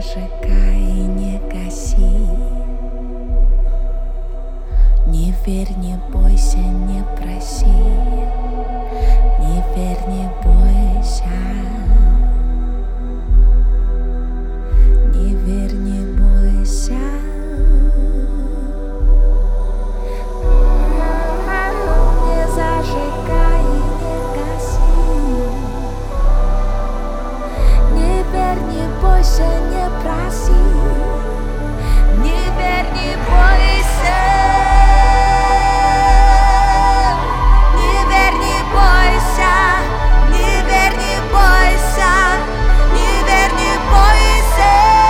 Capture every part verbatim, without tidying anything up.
зажигай и не гаси. Не верь, не бойся, не проси. Не верь, не бойся. Не верь, не бойся. Не зажигай и не гаси. Не верь, не бойся, не проси. Не верь, не бойся. Не верь, не бойся. Не верь, не бойся. Не верь, не бойся.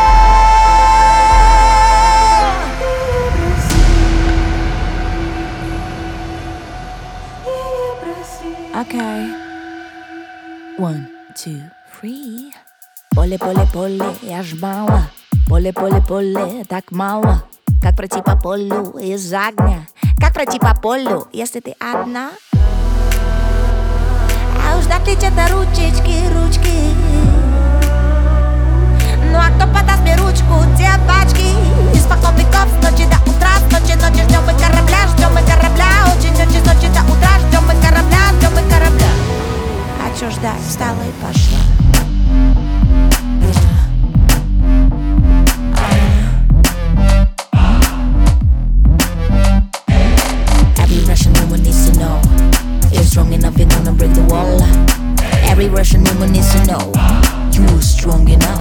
Okay. One, two, three. Поле, поле, поле, я ж мало. Поле, поле, поле, так мало. Как пройти по полю из огня? Как пройти по полю, если ты одна? А уж дать это ручечки, ручки. Ну а кто подаст мне ручку, девочки? Испокон веков, с ночи до утра, с ночи, ночи ждем мы корабля, ждем мы корабля. Очень ночи, с ночи до утра, ждем мы корабля, ждем мы корабля. А чё ждать, встала и пошла. Strong enough, you're gonna break the wall. Every Russian woman needs to know you're strong enough.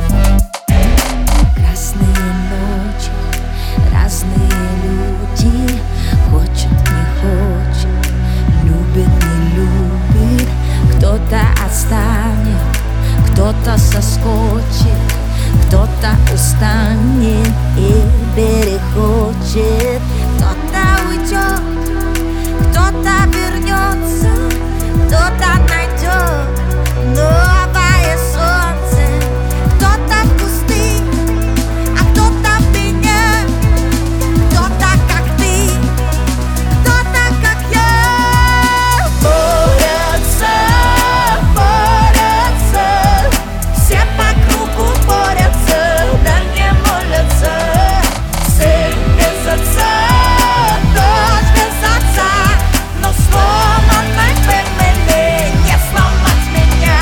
Разные ночи, разные люди. Хочет, не хочет, любит, не любит. Кто-то отстанет, кто-то соскочит, кто-то устанет и перехочет. Кто-то уйдет, кто-то вернется, кто-то найдет новое солнце. Кто-то в кусты, а кто-то в меня. Кто-то как ты, кто-то как я. Борются, борются, все по кругу борются, да не молятся. Сын без отца, дочь без отца, но сломанной фэмили не сломать меня.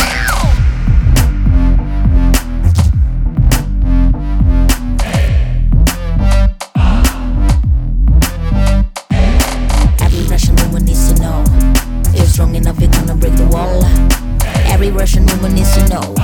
Every Russian woman needs to know you're strong enough, you're gonna break the wall. Every Russian woman needs to know